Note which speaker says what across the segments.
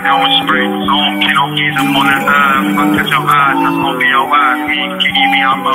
Speaker 1: down with spring. So I'm king of geese up on the earth. I catch your eyes, that's gonna be your ass. Can you be up?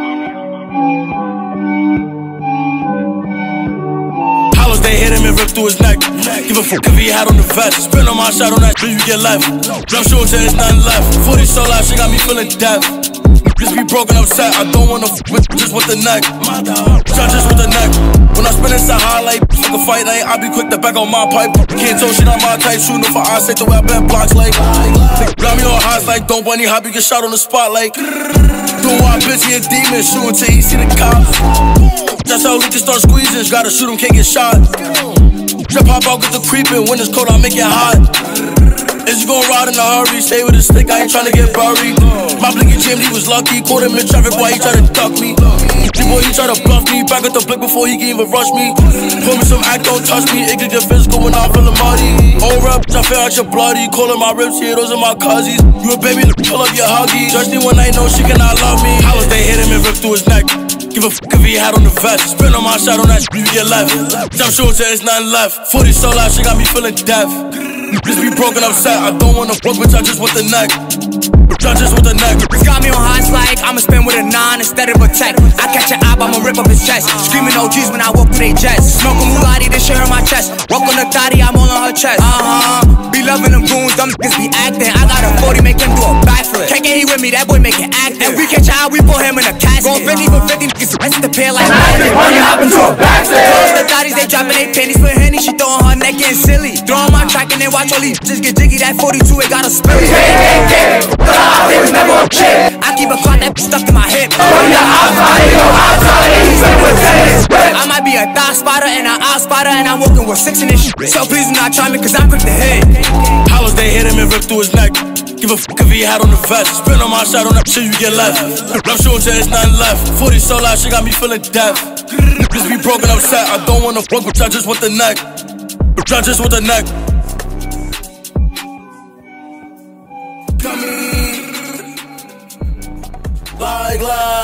Speaker 2: Hollows, they hit him and rip through his neck. Give a fuck if he had on the vest. Spin on my shot on that, you get left. Jump short till there's nothing left. 40 so loud, she got me feeling death. Just be broken upset, I don't wanna with just with the neck. Just with the neck. When I spin inside highlight, fuck a fight night, I be quick to back on my pipe. Can't tell shit on my type, shooting for eyes, say the way I been blocks like. Got me on highs like, don't bunny hop, you get shot on the spot like. Doing wild bitch, he a demon, shooting till he see the cops. That's how we can start squeezing, gotta shoot him, can't get shot. Just pop out, get the creeping, when it's cold, I make it hot. Is you gon' ride in a hurry? Stay with a stick, I ain't tryna get buried. My blinky Jim, he was lucky. Caught him in traffic, boy, he tried to duck me. Boy, he tried to bluff me. Back at the blick before he can even rush me. Pull me some act, don't touch me. It could get physical when I'm feeling muddy. Hold up, I feel like you're bloody. Calling my ribs here, those are my cousins. You a baby, pull up your huggy. Judge me when I know she cannot love me. Hollows, they hit him and rip through his neck. Give a fuck if he had on the vest. Spin on my shot on that, you get left. Jump short till there's nothing left. 40 so loud, she got me feeling death. Just be broken upset, I don't wanna fuck with y'all just with the neck. Y'all just with the neck.
Speaker 3: Got me on highs like I'ma spin with a 9 instead of a tech. I catch an op, I'ma rip up his chest. Screaming OGs when I walk through they jets. Smoking Mulati, this shit hurt my chest. Walk on the thotty, I'm all on her chest. Be loving them goons, them niggas be acting. I got a 40, make him do a backflip. Can't get he with me, that boy make it active. And we catch a op, we put him in a casket. Go 50 for 50, niggas rest the pair like magic.
Speaker 4: When you hop into a backflip.
Speaker 3: Close the thotties, they dropping they panties for Henny. She throwing her neck getting silly. Throw on my track and then watch all these just get jiggy. That 42, it got a spill. I keep a clock that stuck to my hip. I might be a thigh spotter and an eye spotter, and I'm walking with 6 in this shit. So please do not try me, cause I'm quick to hit.
Speaker 2: Hollows, they hit him and rip through his neck. Give a fuck if he had on the vest. Spin on my shot on that shit, you get left. I'm short till there's nothing left. 40 so loud, she got me feeling death. Just be broken upset, I don't wanna fuck with y'all just with the neck. Y'all just with the neck. Like